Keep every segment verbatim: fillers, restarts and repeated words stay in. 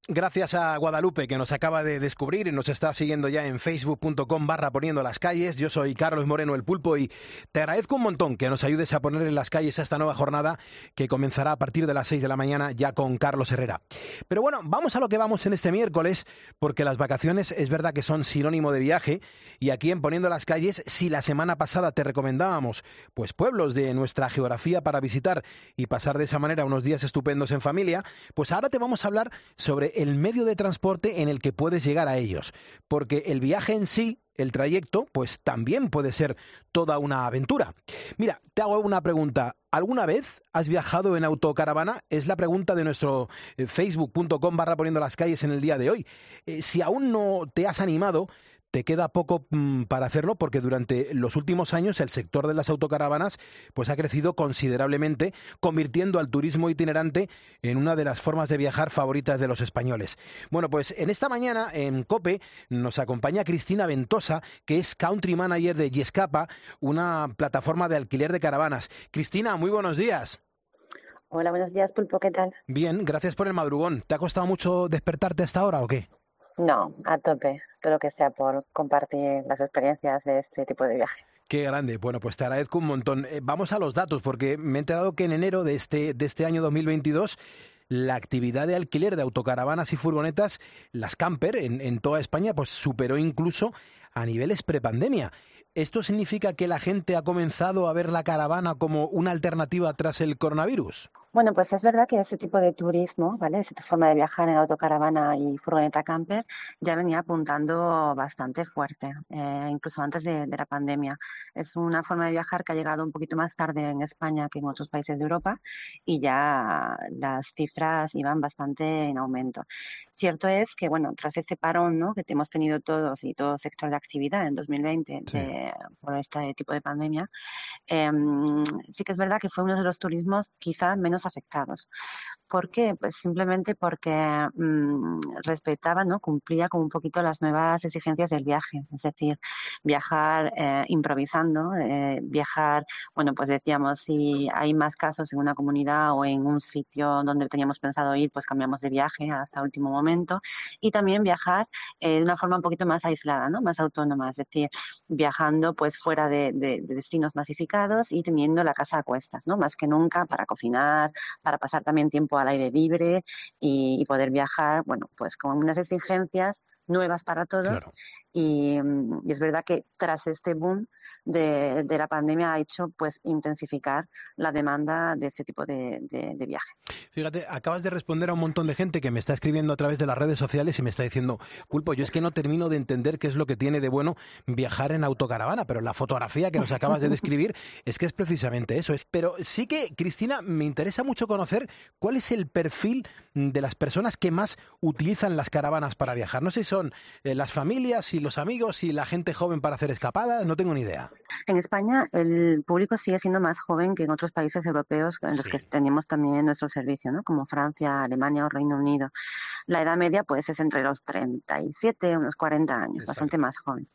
Gracias a Guadalupe, que nos acaba de descubrir y nos está siguiendo ya en facebook punto com barra poniendo las calles. Yo soy Carlos Moreno, el Pulpo, y te agradezco un montón que nos ayudes a poner en las calles a esta nueva jornada que comenzará a partir de las seis de la mañana ya con Carlos Herrera. Pero bueno, vamos a lo que vamos en este miércoles, porque las vacaciones es verdad que son sinónimo de viaje, y aquí en Poniendo las calles, si la semana pasada te recomendábamos pues pueblos de nuestra geografía para visitar y pasar de esa manera unos días estupendos en familia, pues ahora te vamos a hablar sobre el medio de transporte en el que puedes llegar a ellos, porque el viaje en sí, el trayecto, pues también puede ser toda una aventura. Mira, te hago una pregunta. ¿Alguna vez has viajado en autocaravana? Es la pregunta de nuestro facebook punto com barra poniendo las calles en el día de hoy. Eh, si aún no te has animado, te queda poco mmm, para hacerlo, porque durante los últimos años el sector de las autocaravanas pues ha crecido considerablemente, convirtiendo al turismo itinerante en una de las formas de viajar favoritas de los españoles. Bueno, pues en esta mañana en COPE nos acompaña Cristina Ventosa, que es Country Manager de Yescapa, una plataforma de alquiler de caravanas. Cristina, muy buenos días. Hola, buenos días, Pulpo, ¿qué tal? Bien, gracias por el madrugón. ¿Te ha costado mucho despertarte hasta ahora o qué? No, a tope, todo lo que sea por compartir las experiencias de este tipo de viaje. Qué grande. Bueno, pues te agradezco un montón. Eh, vamos a los datos, porque me he enterado que en enero de este, de este año dos mil veintidós la actividad de alquiler de autocaravanas y furgonetas, las camper, en, en toda España, pues superó incluso a niveles prepandemia. ¿Esto significa que la gente ha comenzado a ver la caravana como una alternativa tras el coronavirus? Bueno, pues es verdad que ese tipo de turismo, ¿vale? Esa forma de viajar en autocaravana y furgoneta camper ya venía apuntando bastante fuerte, eh, incluso antes de, de la pandemia. Es una forma de viajar que ha llegado un poquito más tarde en España que en otros países de Europa, y ya las cifras iban bastante en aumento. Cierto es que, bueno, tras este parón, ¿no?, que hemos tenido todos y todo sector de actividad en dos mil veinte Sí. de, por este tipo de pandemia, eh, sí que es verdad que fue uno de los turismos quizá menos afectados. ¿Por qué? Pues simplemente porque mmm, respetaba, ¿no?, cumplía con un poquito las nuevas exigencias del viaje, es decir, viajar eh, improvisando, eh, viajar, bueno, pues decíamos, si hay más casos en una comunidad o en un sitio donde teníamos pensado ir, pues cambiamos de viaje hasta último momento, y también viajar eh, de una forma un poquito más aislada, ¿no?, más autónoma, es decir, viajando pues fuera de, de, de destinos masificados y teniendo la casa a cuestas, ¿no?, más que nunca para cocinar, para pasar también tiempo al aire libre y, y poder viajar, bueno, pues con unas exigencias nuevas para todos. Claro. Y, y es verdad que tras este boom de, de la pandemia ha hecho pues intensificar la demanda de ese tipo de, de, de viaje. Fíjate, acabas de responder a un montón de gente que me está escribiendo a través de las redes sociales y me está diciendo: Pulpo, yo es que no termino de entender qué es lo que tiene de bueno viajar en autocaravana, pero la fotografía que nos acabas de describir es que es precisamente eso. Pero sí que, Cristina, me interesa mucho conocer cuál es el perfil de las personas que más utilizan las caravanas para viajar. No sé si son eh, las familias y los amigos y la gente joven para hacer escapadas, no tengo ni idea. En España el público sigue siendo más joven que en otros países europeos en los sí. que tenemos también nuestro servicio, ¿no?, como Francia, Alemania o Reino Unido. La edad media pues es entre los treinta y siete, unos cuarenta años, exacto, bastante más joven.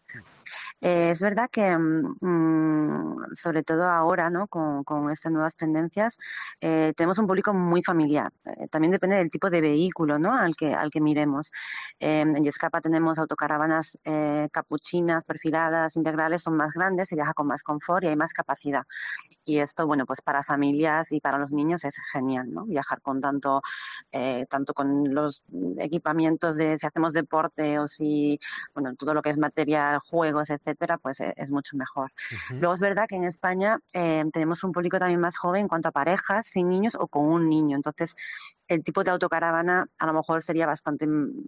Eh, es verdad que, mmm, sobre todo ahora, ¿no?, con, con estas nuevas tendencias, eh, tenemos un público muy familiar. Eh, también depende del tipo de vehículo, ¿no?, al que, al que miremos. Eh, en Yescapa tenemos autocaravanas eh, capuchinas, perfiladas, integrales, son más grandes, se viaja con más confort y hay más capacidad. Y esto, bueno, pues para familias y para los niños es genial, ¿no?, viajar con tanto, eh, tanto con los equipamientos de si hacemos deporte o si, bueno, todo lo que es material, juegos, etcétera, pues es, es mucho mejor. Uh-huh. Luego es verdad que en España eh, tenemos un público también más joven en cuanto a parejas, sin niños o con un niño. Entonces, el tipo de autocaravana a lo mejor sería bastante,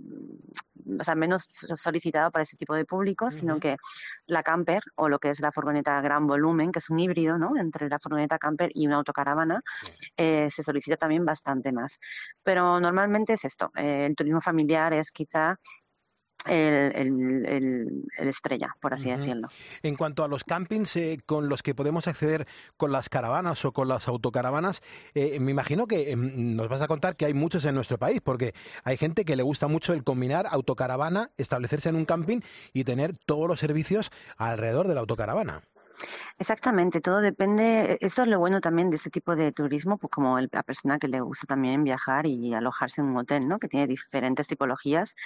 o sea, menos solicitado para ese tipo de público, uh-huh, sino que la camper o lo que es la furgoneta gran volumen, que es un híbrido, ¿no?, entre la furgoneta camper y una autocaravana, sí. eh, se solicita también bastante más. Pero normalmente es esto, eh, el turismo familiar es quizá El, el, el, el estrella, por así uh-huh. decirlo. En cuanto a los campings eh, con los que podemos acceder con las caravanas o con las autocaravanas, eh, me imagino que eh, nos vas a contar que hay muchos en nuestro país, porque hay gente que le gusta mucho el combinar autocaravana, establecerse en un camping y tener todos los servicios alrededor de la autocaravana. Exactamente, todo depende, eso es lo bueno también de ese tipo de turismo, pues como el- la persona que le gusta también viajar y alojarse en un hotel, ¿no? Que tiene diferentes tipologías.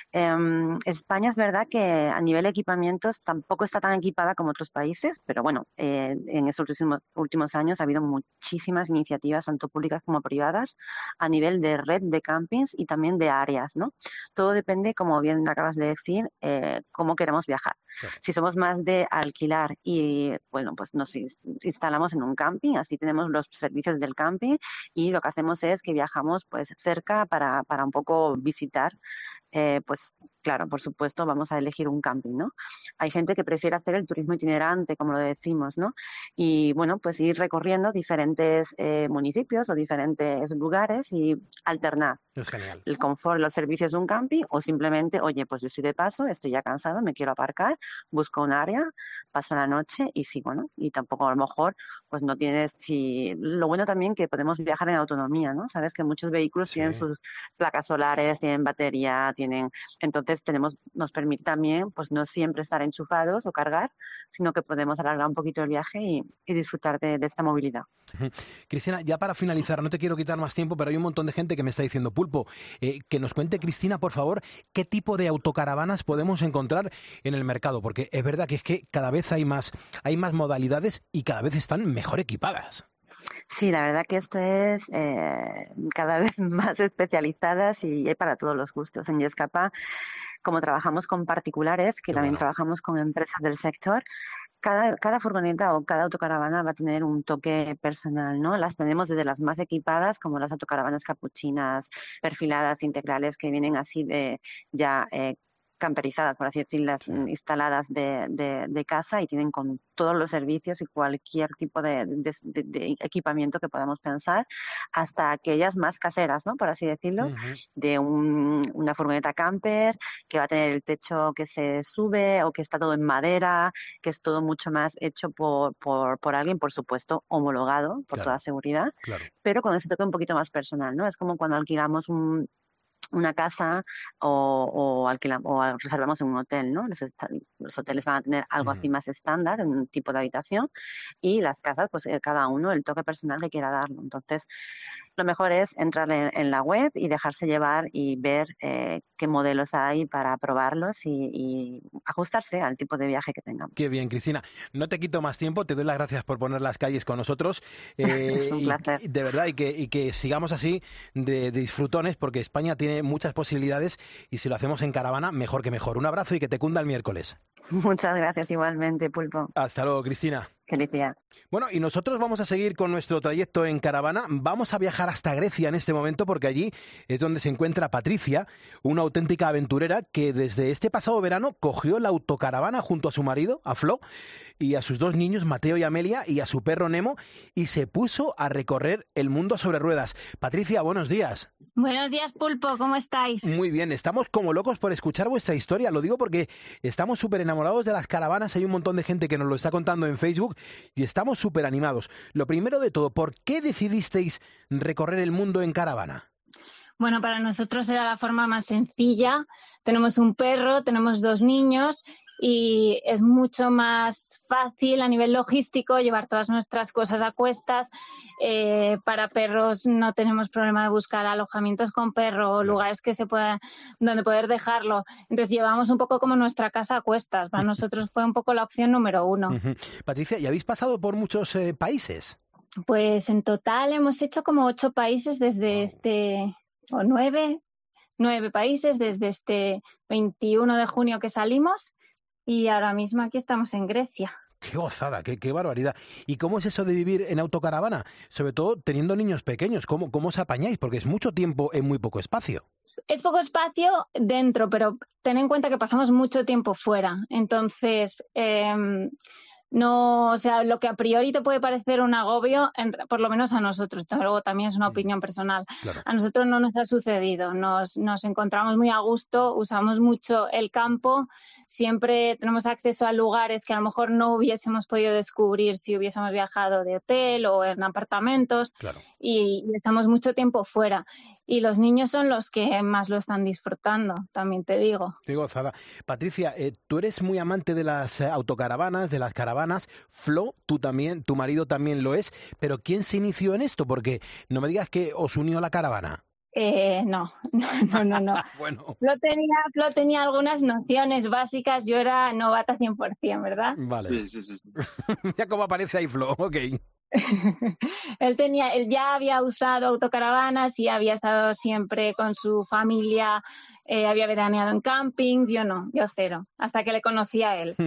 Em, España es verdad que a nivel de equipamientos tampoco está tan equipada como otros países, pero bueno, eh, en estos últimos, últimos años ha habido muchísimas iniciativas, tanto públicas como privadas, a nivel de red de campings y también de áreas, ¿no? Todo depende, como bien acabas de decir, eh, cómo queremos viajar. Claro. Si somos más de alquilar y, bueno, pues nos ins- instalamos en un camping, así tenemos los servicios del camping y lo que hacemos es que viajamos pues cerca para, para un poco visitar, eh, pues claro, por supuesto, vamos a elegir un camping, ¿no? Hay gente que prefiere hacer el turismo itinerante, como lo decimos, ¿no? Y bueno, pues ir recorriendo diferentes eh, municipios o diferentes lugares y alternar Es genial. el confort, los servicios de un camping o simplemente, oye, pues yo estoy de paso, estoy ya cansado, me quiero aparcar, busco un área, paso la noche y sigo, ¿no? Y tampoco a lo mejor, pues no tienes, si lo bueno también que podemos viajar en autonomía, ¿no? Sabes que muchos vehículos Sí. tienen sus placas solares, tienen batería, tienen, entonces tenemos, nos permite también, pues no siempre estar enchufados o cargar, sino que podemos alargar un poquito el viaje y, y disfrutar de, de esta movilidad. Ujú. Cristina, ya para finalizar, no te quiero quitar más tiempo, pero hay un montón de gente que me está diciendo, Pulpo, eh, que nos cuente, Cristina, por favor, qué tipo de autocaravanas podemos encontrar en el mercado, porque es verdad que es que cada vez hay más, hay más modalidades y cada vez están mejor equipadas. Sí, la verdad que esto es eh, cada vez más especializadas y hay para todos los gustos. En Yescapa, como trabajamos con particulares, que Qué también bueno. trabajamos con empresas del sector, cada, cada furgoneta o cada autocaravana va a tener un toque personal, ¿no? Las tenemos desde las más equipadas, como las autocaravanas capuchinas, perfiladas, integrales, que vienen así de ya eh, camperizadas, por así decirlas, Sí. instaladas de, de, de casa y tienen con todos los servicios y cualquier tipo de, de, de, de equipamiento que podamos pensar, hasta aquellas más caseras, ¿no? Por así decirlo, Ujú. de un, una furgoneta camper que va a tener el techo que se sube o que está todo en madera, que es todo mucho más hecho por, por, por alguien, por supuesto, homologado, por toda Claro, seguridad, claro. pero con ese toque un poquito más personal, ¿no? Es como cuando alquilamos un, una casa o, o, alquilamos, o reservamos en un hotel, ¿no? Los, los hoteles van a tener algo así Ujú. más estándar, un tipo de habitación, y las casas, pues cada uno el toque personal que quiera darlo. Entonces, lo mejor es entrar en, en la web y dejarse llevar y ver eh, qué modelos hay para probarlos y, y ajustarse al tipo de viaje que tengamos. Qué bien, Cristina. No te quito más tiempo, te doy las gracias por poner las calles con nosotros Es eh, un y placer. de verdad y que, y que sigamos así de, de disfrutones porque España tiene muchas posibilidades y si lo hacemos en caravana, mejor que mejor. Un abrazo y que te cunda el miércoles. Muchas gracias igualmente, Pulpo. Hasta luego, Cristina. Feliz día. Bueno, y nosotros vamos a seguir con nuestro trayecto en caravana. Vamos a viajar hasta Grecia en este momento porque allí es donde se encuentra Patricia, una auténtica aventurera que desde este pasado verano cogió la autocaravana junto a su marido, a Flo, y a sus dos niños, Mateo y Amelia, y a su perro Nemo, y se puso a recorrer el mundo sobre ruedas. Patricia, buenos días. Buenos días, Pulpo, ¿cómo estáis? Muy bien, estamos como locos por escuchar vuestra historia. Lo digo porque estamos súper enamorados de las caravanas. Hay un montón de gente que nos lo está contando en Facebook y estamos súper animados. Lo primero de todo, ¿por qué decidisteis recorrer el mundo en caravana? Bueno, para nosotros era la forma más sencilla. Tenemos un perro, tenemos dos niños y es mucho más fácil a nivel logístico llevar todas nuestras cosas a cuestas. Eh, para perros no tenemos problema de buscar alojamientos con perro o lugares que se puedan, donde poder dejarlo. Entonces llevamos un poco como nuestra casa a cuestas. Para nosotros fue un poco la opción número uno. Uh-huh. Patricia, ¿y habéis pasado por muchos eh, países? Pues en total hemos hecho como ocho países desde wow. este, o nueve, nueve países desde este veintiuno de junio que salimos. Y ahora mismo aquí estamos en Grecia. ¡Qué gozada! Qué, ¡Qué barbaridad! ¿Y cómo es eso de vivir en autocaravana? Sobre todo teniendo niños pequeños. ¿Cómo, cómo os apañáis? Porque es mucho tiempo en muy poco espacio. Es poco espacio dentro, pero ten en cuenta que pasamos mucho tiempo fuera. Entonces, eh, no, o sea, lo que a priori te puede parecer un agobio, en, por lo menos a nosotros, luego también es una opinión personal, claro. A nosotros no nos ha sucedido. Nos, nos encontramos muy a gusto, usamos mucho el campo. siempre tenemos acceso a lugares que a lo mejor no hubiésemos podido descubrir si hubiésemos viajado de hotel o en apartamentos. Claro. y, y estamos mucho tiempo fuera. Y los niños son los que más lo están disfrutando, también te digo. Qué gozada. Patricia, eh, tú eres muy amante de las eh, autocaravanas, de las caravanas. Flo, tú también, tu marido también lo es. Pero ¿quién se inició en esto? Porque no me digas que os unió la caravana. Eh, no, no, no, no. Bueno. Flo tenía, Flo tenía algunas nociones básicas, yo era novata cien por ciento, ¿verdad? Vale. Sí, sí, sí. Ya como aparece ahí Flo, ok. él tenía, él ya había usado autocaravanas y había estado siempre con su familia, eh, había veraneado en campings, yo no, yo cero, hasta que le conocí a él.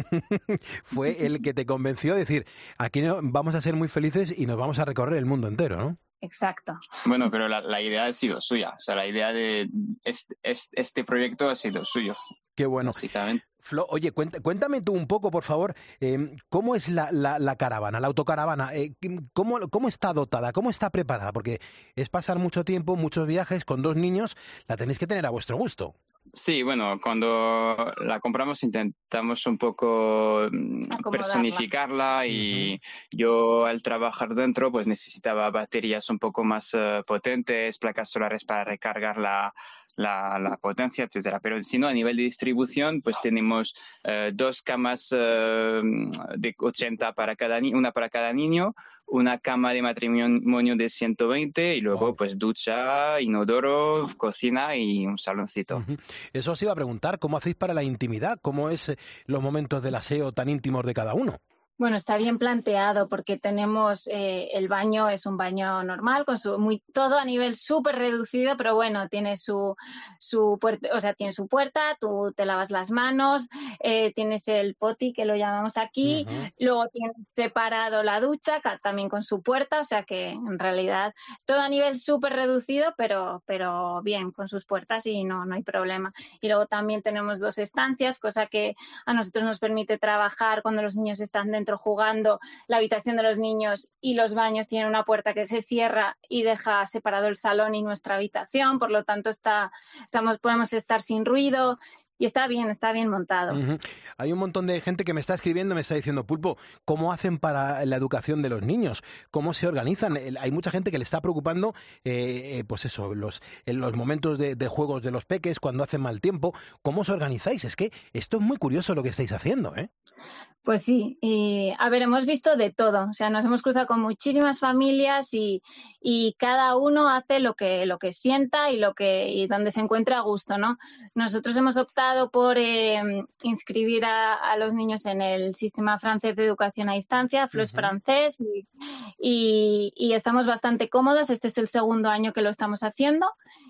Fue el que te convenció de decir, aquí no, vamos a ser muy felices y nos vamos a recorrer el mundo entero, ¿no? Exacto. Bueno, pero la, la idea ha sido suya, o sea, la idea de este, este, este proyecto ha sido suyo. Qué bueno. Básicamente. Flo, oye, cuéntame tú un poco, por favor, eh, ¿cómo es la, la, la caravana, la autocaravana? Eh, ¿cómo, ¿Cómo está dotada? ¿Cómo está preparada? Porque es pasar mucho tiempo, muchos viajes con dos niños, la tenéis que tener a vuestro gusto. Sí, bueno, cuando la compramos intentamos un poco personificarla y uh-huh. yo al trabajar dentro pues necesitaba baterías un poco más uh, potentes, placas solares para recargar la, la, la potencia, etcétera. Pero si no, a nivel de distribución pues tenemos uh, dos camas uh, de ochenta para cada ni- una para cada niño, una cama de matrimonio de ciento veinte y luego wow. pues ducha, inodoro, cocina y un saloncito. Uh-huh. Eso os iba a preguntar, ¿cómo hacéis para la intimidad? ¿Cómo es los momentos del aseo tan íntimos de cada uno? Bueno, está bien planteado porque tenemos eh, el baño, es un baño normal, con su muy todo a nivel súper reducido, pero bueno, tiene su su puerta, o sea, tiene su puerta, tú te lavas las manos, eh, tienes el potty que lo llamamos aquí, uh-huh. luego tienes separado la ducha, también con su puerta, o sea que en realidad es todo a nivel súper reducido, pero pero bien, con sus puertas y no, no hay problema. Y luego también tenemos dos estancias, cosa que a nosotros nos permite trabajar cuando los niños están dentro jugando. La habitación de los niños y los baños tienen una puerta que se cierra y deja separado el salón y nuestra habitación, por lo tanto está, estamos, podemos estar sin ruido y está bien, está bien montado. Uh-huh. Hay un montón de gente que me está escribiendo, me está diciendo, Pulpo, ¿cómo hacen para la educación de los niños? ¿Cómo se organizan? Hay mucha gente que le está preocupando, eh, eh, pues eso, los, en los momentos de, de juegos de los peques, cuando hacen mal tiempo. ¿Cómo os organizáis? Es que esto es muy curioso lo que estáis haciendo, ¿eh? Pues sí, y, a ver, hemos visto de todo, o sea, nos hemos cruzado con muchísimas familias y, y cada uno hace lo que lo que sienta y lo que y donde se encuentra a gusto, ¿no? Nosotros hemos optado por eh, inscribir a, a los niños en el sistema francés de educación a distancia, Flo es uh-huh. francés y, y, y estamos bastante cómodos. Este es el segundo año que lo estamos haciendo.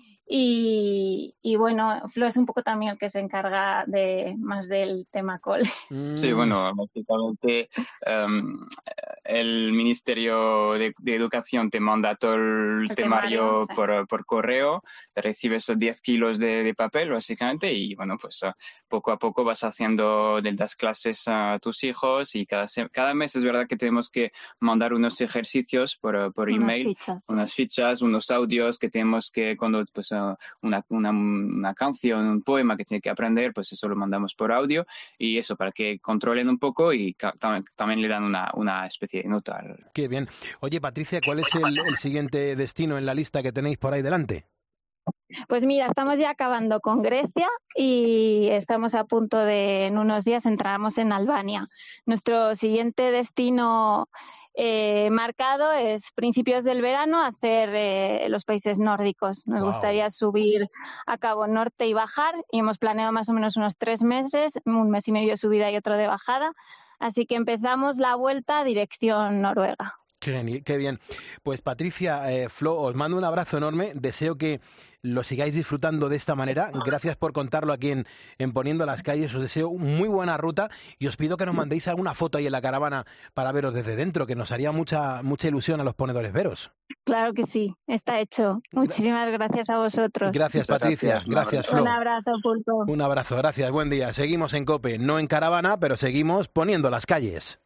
Y, y bueno, Flo es un poco también el que se encarga de más del tema cole. Sí, bueno, básicamente um, el Ministerio de, de Educación te manda todo el, el temario, temario sí. por, por correo, recibes diez kilos de, de papel básicamente y bueno, pues uh, poco a poco vas haciendo de las clases a tus hijos y cada, cada mes es verdad que tenemos que mandar unos ejercicios por, por unas email, fichas. unas fichas, unos audios que tenemos que cuando pues Una, una, una canción, un poema que tiene que aprender, pues eso lo mandamos por audio y eso para que controlen un poco y ca- también, también le dan una, una especie de nota. Qué bien. Oye, Patricia, ¿cuál es el, el siguiente destino en la lista que tenéis por ahí delante? Pues mira, estamos ya acabando con Grecia y estamos a punto de, en unos días entramos en Albania. Nuestro siguiente destino Eh, marcado es principios del verano hacer eh, los países nórdicos. Nos wow. gustaría subir a Cabo Norte y bajar y hemos planeado más o menos unos tres meses, un mes y medio de subida y otro de bajada. Así que empezamos la vuelta dirección Noruega. Qué, qué bien. Pues Patricia, eh, Flo, os mando un abrazo enorme. Deseo que lo sigáis disfrutando de esta manera. Gracias por contarlo aquí en, en Poniendo las Calles. Os deseo muy buena ruta y os pido que nos mandéis alguna foto ahí en la caravana para veros desde dentro, que nos haría mucha mucha ilusión a los ponedores veros. Claro que sí, está hecho. Muchísimas gracias a vosotros. Gracias, Patricia. Gracias, gracias Flo. Un abrazo, Pulpo. Un abrazo, gracias. Buen día. Seguimos en COPE, no en caravana, pero seguimos poniendo las calles.